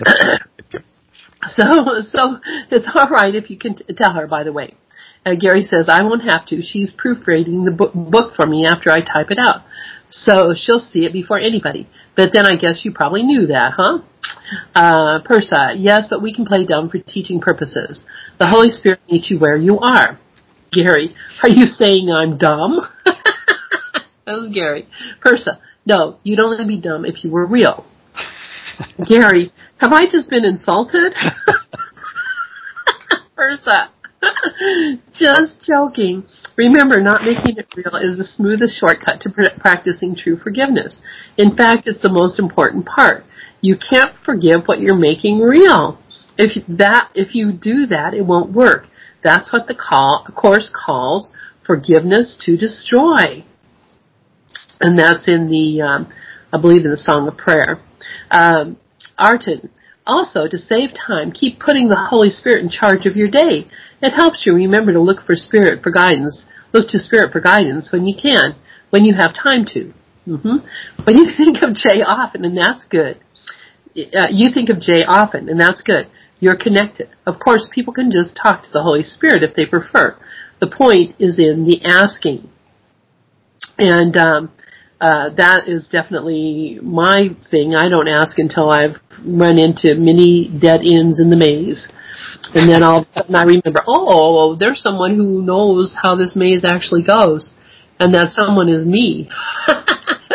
so, so it's all right if you can t- tell her, by the way. Uh, Gary says, I won't have to. She's proofreading the book, book for me after I type it out. So she'll see it before anybody. But then I guess you probably knew that, huh? Uh, Persa, yes, but we can play dumb for teaching purposes. The Holy Spirit meets you where you are. Gary, are you saying I'm dumb? That was Gary. Persa, no, you'd only be dumb if you were real. Gary, have I just been insulted? Persa. Just joking. Remember, not making it real is the smoothest shortcut to pr- practicing true forgiveness. In fact, it's the most important part. You can't forgive what you're making real. If that, if you do that, it won't work. That's what the call, Course calls forgiveness to destroy. And that's in the, um, I believe in the Song of Prayer. Um, Artin. Also, to save time, keep putting the Holy Spirit in charge of your day. It helps you remember to look for Spirit for guidance. Look to Spirit for guidance when you can, when you have time to. Mm-hmm. When you think of Jay often, and that's good. Uh, you think of Jay often, and that's good. You're connected. Of course, people can just talk to the Holy Spirit if they prefer. The point is in the asking. And um, uh, that is definitely my thing. I don't ask until I've run into many dead ends in the maze. And then I'll, and I remember, oh, there's someone who knows how this maze actually goes. And that someone is me.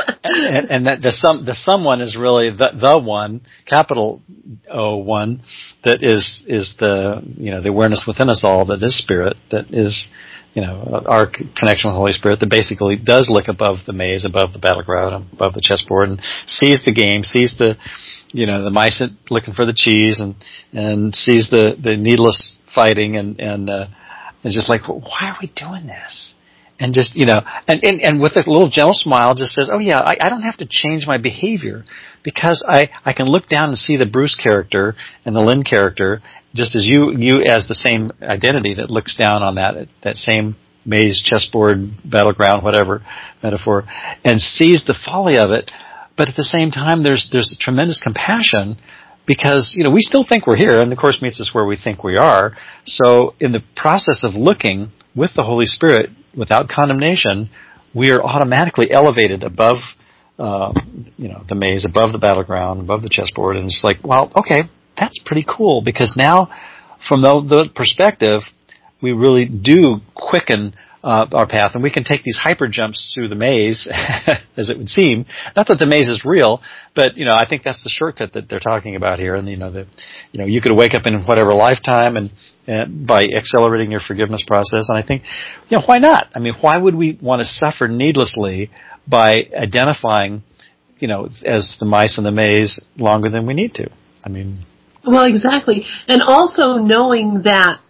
and, and that the some the someone is really the the one, capital O one, that is is the you know the awareness within us all that is spirit, that is you know our connection with the Holy Spirit, that basically does look above the maze, above the battleground, above the chessboard, and sees the game, sees the you know the mice looking for the cheese, and and sees the the needless fighting, and and uh, is just like, well, why are we doing this? And just, you know, and, and, and with a little gentle smile just says, oh yeah, I, I don't have to change my behavior because I, I can look down and see the Bruce character and the Lynn character just as you, you as the same identity that looks down on that, that same maze, chessboard, battleground, whatever metaphor, and sees the folly of it. But at the same time, there's, there's a tremendous compassion because, you know, we still think we're here, and the Course meets us where we think we are. So in the process of looking with the Holy Spirit, without condemnation, we are automatically elevated above, uh, you know, the maze, above the battleground, above the chessboard, and it's like, well, okay, that's pretty cool because now, from the, the perspective, we really do quicken uh, our path, and we can take these hyper jumps through the maze, as it would seem. Not that the maze is real, but you know, I think that's the shortcut that they're talking about here. And you know, the, you know, you could wake up in whatever lifetime, and, and by accelerating your forgiveness process. And I think, you know, why not? I mean, why would we want to suffer needlessly by identifying, you know, as the mice in the maze longer than we need to? I mean, well, exactly, and also knowing that.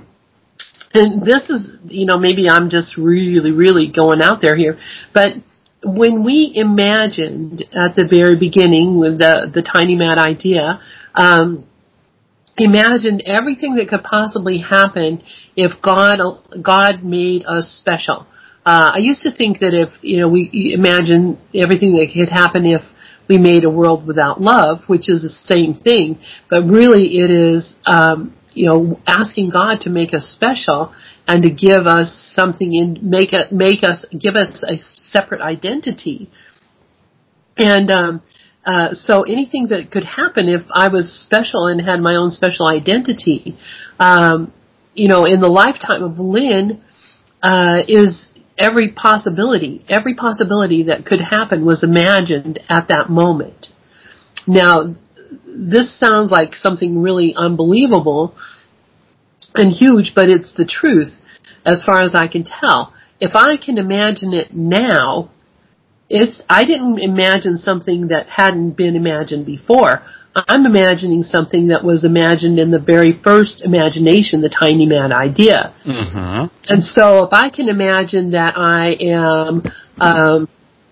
And this is, you know, maybe I'm just really, really going out there here, but when we imagined at the very beginning with the, the tiny mad idea, um, imagined everything that could possibly happen if God, God made us special. Uh, I used to think that if, you know, we imagine everything that could happen if we made a world without love, which is the same thing, but really it is, um, you know, asking God to make us special and to give us something in, make it, make us, give us a separate identity. And, um, uh, so anything that could happen if I was special and had my own special identity, um, you know, in the lifetime of Lynn, uh, is every possibility, every possibility that could happen was imagined at that moment. Now, this sounds like something really unbelievable and huge, but it's the truth as far as I can tell. If I can imagine it now, it's, I didn't imagine something that hadn't been imagined before. I'm imagining something that was imagined in the very first imagination, the tiny mad idea. Mm-hmm. And so if I can imagine that I am, um,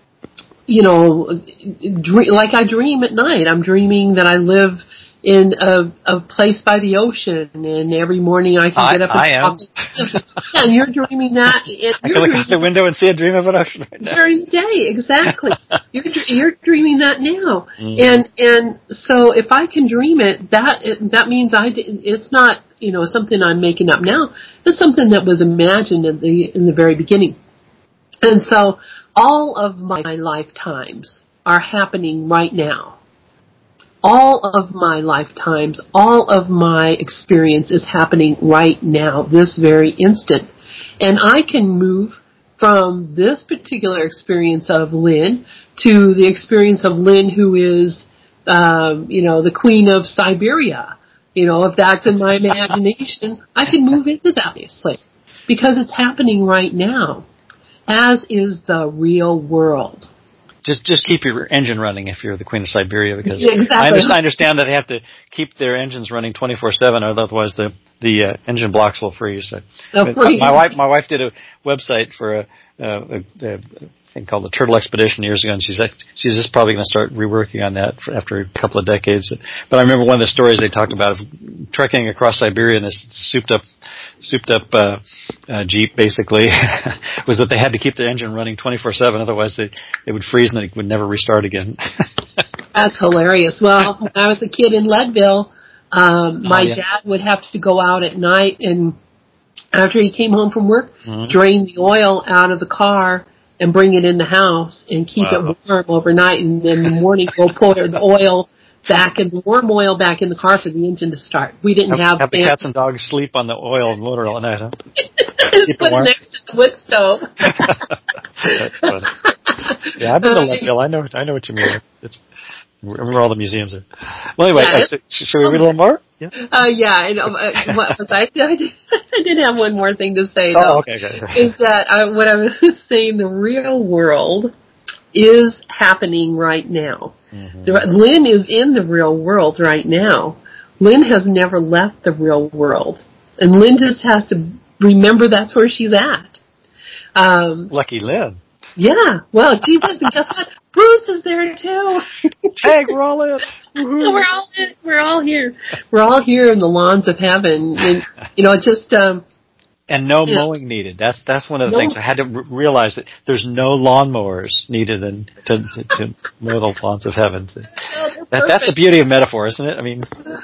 you know, dream, like I dream at night. I'm dreaming that I live in a, a place by the ocean, and every morning I can I, get up and I am. Yeah, and you're dreaming that. It, I can look out the window and see a dream of an ocean right now. During the day, exactly. you're you're dreaming that now, mm. and and so if I can dream it, that it, that means I it's not, you know, something I'm making up now. It's something that was imagined in the in the very beginning, and so all of my lifetimes are happening right now. All of my lifetimes, all of my experience is happening right now, this very instant. And I can move from this particular experience of Lynn to the experience of Lynn who is, um, you know, the queen of Siberia. You know, if that's in my imagination, I can move into that place because it's happening right now, as is the real world. Just just keep your engine running if you're the Queen of Siberia, because yeah, exactly. I understand that they have to keep their engines running twenty-four seven, otherwise the the uh, engine blocks will freeze. So, freeze. My wife my wife did a website for a, a, a thing called the Turtle Expedition years ago, and she's she's just probably going to start reworking on that for after a couple of decades. But I remember one of the stories they talked about of trekking across Siberia in this souped up souped up uh, uh, Jeep, basically, was that they had to keep their engine running twenty-four seven, otherwise they they would freeze and they would never restart again. That's hilarious. Well, when I was a kid in Leadville, um, my oh, yeah. dad would have to go out at night and after he came home from work, mm-hmm. drain the oil out of the car and bring it in the house and keep wow. it warm overnight, and then in the morning go pour the oil back in warm oil back in the car for the engine to start. We didn't have, have... Have the cats and dogs sleep on the oil and motor all night, huh? Keep it warm. Next to the wood stove. That's funny. Yeah, I've been to Leadville. I know, I know what you mean. It's, remember all the museums there. Well, anyway, yeah, uh, should we read a little more? Yeah, uh, yeah. I, know, uh, what was I, I, did, I did have one more thing to say, though. Oh, okay, okay. Is that I, what I was saying, the real world is happening right now. Mm-hmm. The, Lynn is in the real world right now. Lynn has never left the real world. And Lynn just has to remember that's where she's at. Um, Lucky Lynn. Yeah. Well, gee whiz, and guess what? Bruce is there too. Hey, we're all in. We're all in. We're all here. We're all here in the lawns of heaven. And, you know, it just... Um, and no mowing know. needed. That's that's one of the no. things. I had to r- realize that there's no lawnmowers needed in, to, to, to mow the lawns of heaven. Oh, that, that's the beauty of metaphor, isn't it? I mean...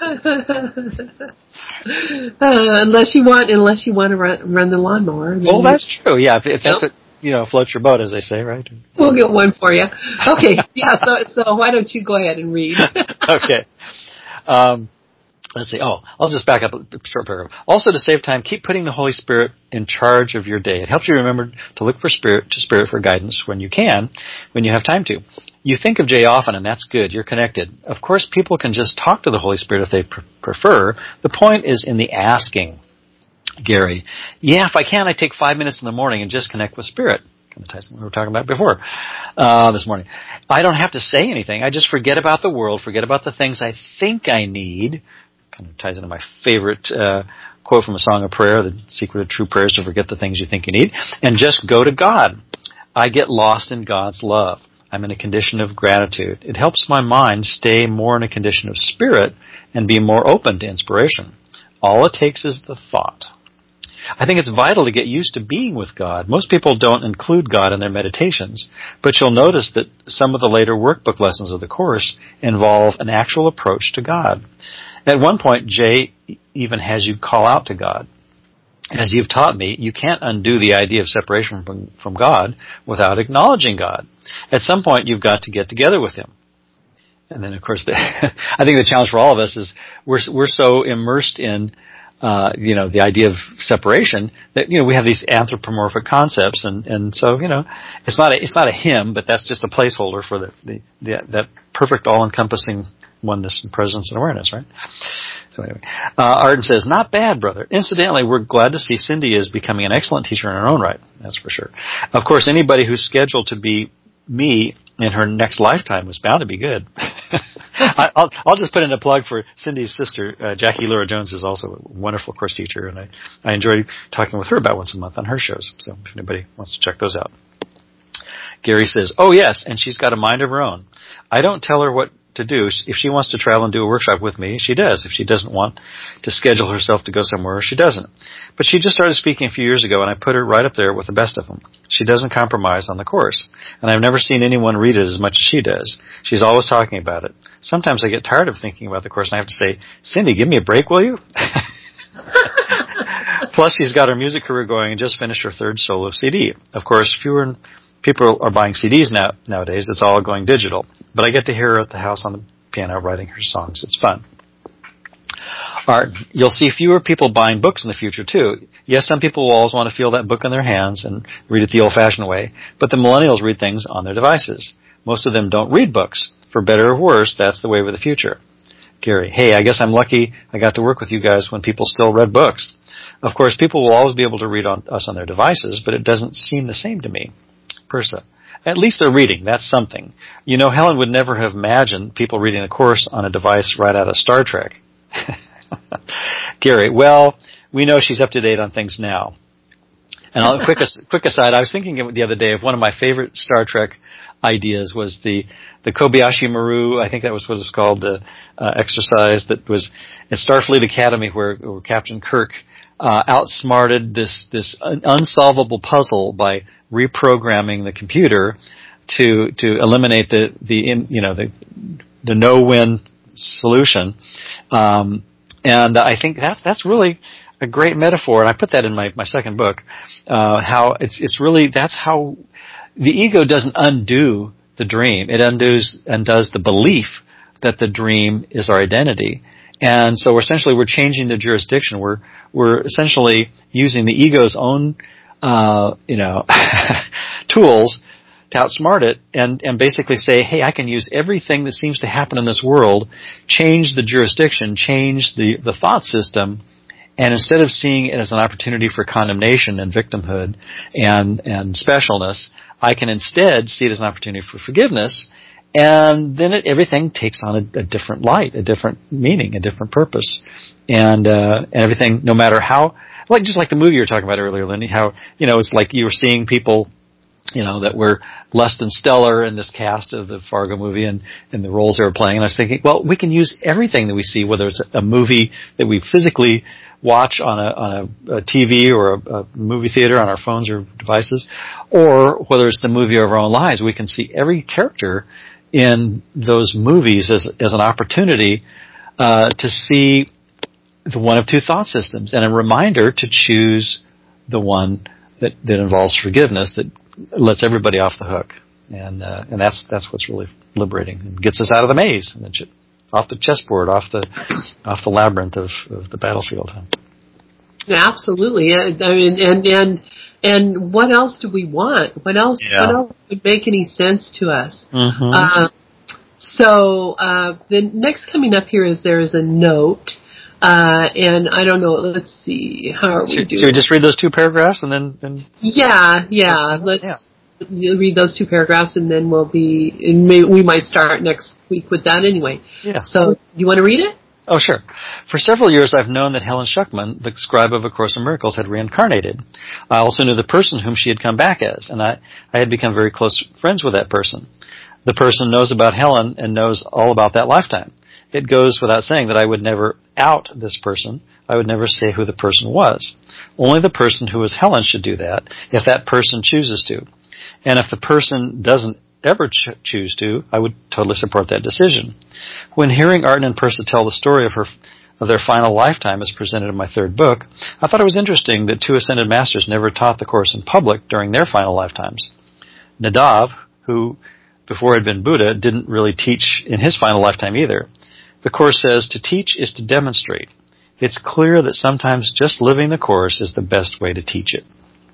uh, unless you want, unless you want to run, run the lawnmower. Well, that's true. Yeah, if, if that's what... You know, float your boat, as they say, right? We'll get one for you. Okay, yeah, so so why don't you go ahead and read? Okay. Um, let's see. Oh, I'll just back up a short paragraph. Also, to save time, keep putting the Holy Spirit in charge of your day. It helps you remember to look for spirit to Spirit for guidance when you can, when you have time to. You think of Jay often, and that's good. You're connected. Of course, people can just talk to the Holy Spirit if they pr- prefer. The point is in the asking. Gary, yeah, if I can, I take five minutes in the morning and just connect with Spirit. Kind of ties into what we were talking about before uh, this morning. I don't have to say anything. I just forget about the world, forget about the things I think I need. Kind of ties into my favorite uh, quote from a Song of Prayer, the secret of true prayer is to forget the things you think you need, and just go to God. I get lost in God's love. I'm in a condition of gratitude. It helps my mind stay more in a condition of spirit and be more open to inspiration. All it takes is the thought. I think it's vital to get used to being with God. Most people don't include God in their meditations, but you'll notice that some of the later workbook lessons of the Course involve an actual approach to God. At one point, Jay even has you call out to God. As you've taught me, you can't undo the idea of separation from, from God without acknowledging God. At some point, you've got to get together with Him. And then, of course, the, I think the challenge for all of us is we're we're so immersed in Uh, you know, the idea of separation that, you know, we have these anthropomorphic concepts and, and so, you know, it's not a, it's not a hymn, but that's just a placeholder for the, the, the that perfect all-encompassing oneness and presence and awareness, right? So anyway, uh, Arden says, not bad, brother. Incidentally, we're glad to see Cindy is becoming an excellent teacher in her own right. That's for sure. Of course, anybody who's scheduled to be me in her next lifetime was bound to be good. I, I'll, I'll just put in a plug for Cindy's sister, uh, Jackie Lura Jones, is also a wonderful course teacher, and I, I enjoy talking with her about once a month on her shows. So if anybody wants to check those out. Gary says, oh yes, and she's got a mind of her own. I don't tell her what to do. If she wants to travel and do a workshop with me, she does. If she doesn't want to schedule herself to go somewhere, she doesn't. But she just started speaking a few years ago, and I put her right up there with the best of them. She doesn't compromise on the Course, and I've never seen anyone read it as much as she does. She's always talking about it. Sometimes I get tired of thinking about the Course, and I have to say, Cindy, give me a break, will you? Plus, she's got her music career going and just finished her third solo C D. Of course, fewer people are buying C Ds now nowadays. It's all going digital. But I get to hear her at the house on the piano writing her songs. It's fun. Art, you'll see fewer people buying books in the future, too. Yes, some people will always want to feel that book in their hands and read it the old-fashioned way, but the millennials read things on their devices. Most of them don't read books. For better or worse, that's the way of the future. Gary, hey, I guess I'm lucky I got to work with you guys when people still read books. Of course, people will always be able to read on us on their devices, but it doesn't seem the same to me. Persa, at least they're reading. That's something. You know, Helen would never have imagined people reading a course on a device right out of Star Trek. Gary, well, we know she's up to date on things now. And I'll, quick, quick aside, I was thinking the other day of one of my favorite Star Trek ideas was the, the Kobayashi Maru, I think that was what it was called, the uh, exercise that was at Starfleet Academy where, where Captain Kirk uh, outsmarted this, this unsolvable puzzle by reprogramming the computer to, to eliminate the, the, in, you know, the, the no-win solution. Um, and I think that's, that's really a great metaphor. And I put that in my, my second book, uh, how it's, it's really, that's how the ego doesn't undo the dream. It undoes, undoes the belief that the dream is our identity. And so essentially we're changing the jurisdiction. We're, we're essentially using the ego's own, uh, you know, tools to outsmart it and, and basically say, hey, I can use everything that seems to happen in this world, change the jurisdiction, change the, the thought system, and instead of seeing it as an opportunity for condemnation and victimhood and, and specialness, I can instead see it as an opportunity for forgiveness, and then it, everything takes on a, a different light, a different meaning, a different purpose. And, uh, and everything, no matter how, like, just like the movie you were talking about earlier, Lindy, how, you know, it's like you were seeing people, you know, that were less than stellar in this cast of the Fargo movie and, and the roles they were playing. And I was thinking, well, we can use everything that we see, whether it's a movie that we physically watch on a, on a, a T V or a, a movie theater on our phones or devices, or whether it's the movie of our own lives. We can see every character in those movies as, as an opportunity uh, to see the one of two thought systems and a reminder to choose the one that, that involves forgiveness, that lets everybody off the hook. And uh, and that's that's what's really liberating and gets us out of the maze and the ch- off the chessboard, off the off the labyrinth of, of the battlefield. Absolutely. I mean, and and and what else do we want? What else? Yeah. What else would make any sense to us? Mm-hmm. Uh, so uh, the next coming up here is there is a note, uh, and I don't know. Let's see. How are we should, doing? Should we just read those two paragraphs and then? And yeah, yeah. Let's yeah. read those two paragraphs, and then we'll be. And may, we might start next week with that anyway. Yeah. So you want to read it? Oh, sure. For several years, I've known that Helen Schucman, the scribe of A Course in Miracles, had reincarnated. I also knew the person whom she had come back as, and I, I had become very close friends with that person. The person knows about Helen and knows all about that lifetime. It goes without saying that I would never out this person. I would never say who the person was. Only the person who is Helen should do that, if that person chooses to. And if the person doesn't ever ch- choose to, I would totally support that decision. When hearing Arten and Persa tell the story of her of their final lifetime as presented in my third book, I thought it was interesting that two ascended masters never taught the Course in public during their final lifetimes. Nadav, who before had been Buddha, didn't really teach in his final lifetime either. The Course says to teach is to demonstrate. It's clear that sometimes just living the Course is the best way to teach it.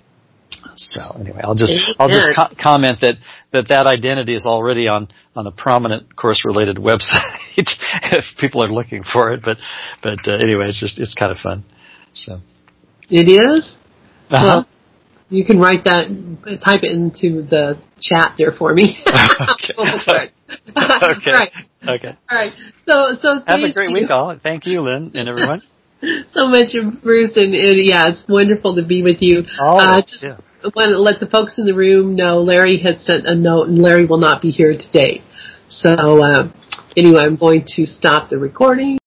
So anyway, I'll just I'll just co- comment that, that that identity is already on, on a prominent course related website if people are looking for it. But but uh, anyway, it's just it's kind of fun. So it is. Uh-huh. Well, you can write that, type it into the chat there for me. Okay. okay. Okay. Right. Okay. All right. So so have a great you. week, all. Thank you, Lynn, and everyone. So much, Bruce, and, and yeah, it's wonderful to be with you. Always, uh, just yeah. want to let the folks in the room know Larry had sent a note, and Larry will not be here today. So uh, anyway, I'm going to stop the recording.